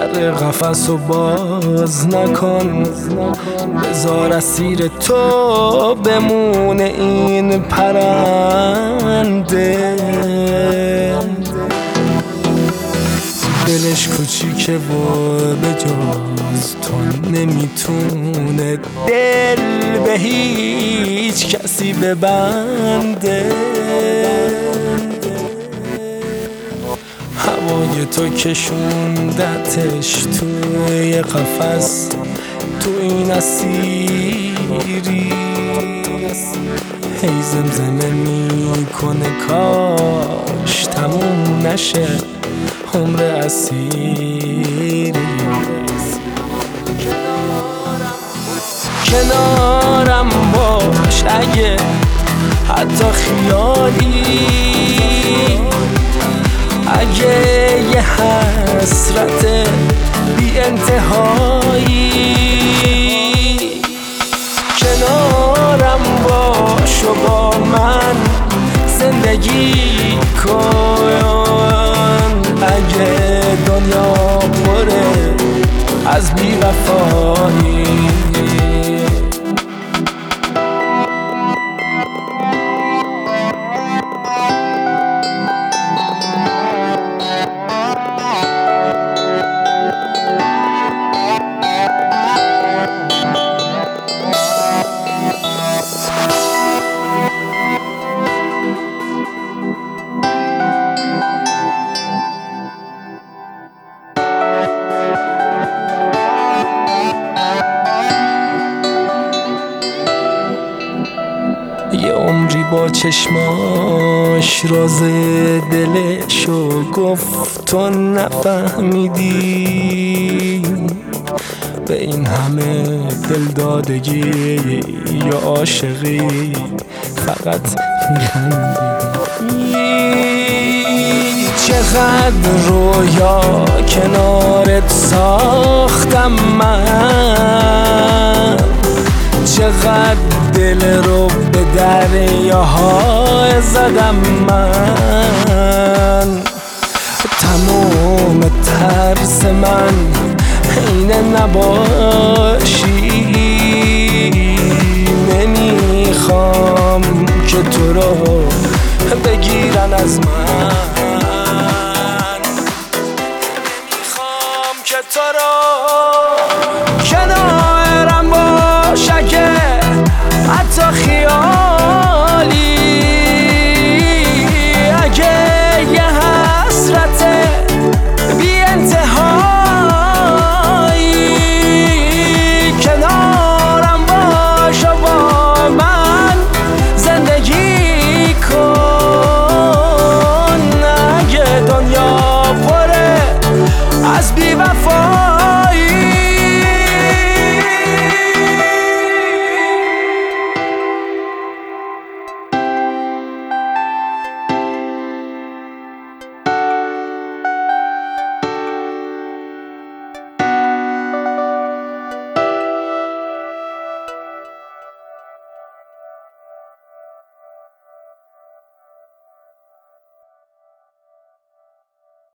در قفس و باز نکن، بذار اسیر تو بمونه این پرنده. دلش کوچیکه و به جز تو نمیتونه دل به هیچ کسی ببنده. هوای تو کشوندتش توی قفس، تو این اسیری هی زمزمه میکنه کاش تموم نشه عمر اسیری. کنارم باش اگه حتی خیالی، اگه یه حسرت بی انتهایی. کنارم باش و با من زندگی کن، اگه دنیا پره از بی‌وفایی. یه عمری با چشماش راز دلشو گفت تو نفهمیدی. به این همه دلدادگی یا عاشقی فقط میخندی. چقدر رویا کنارت ساختم من، چقدر دل رو به دریاها زدم من. تمام ترس من اینه نباشی، نمیخوام که تو رو بگیرن از من، نمیخوام که تو رو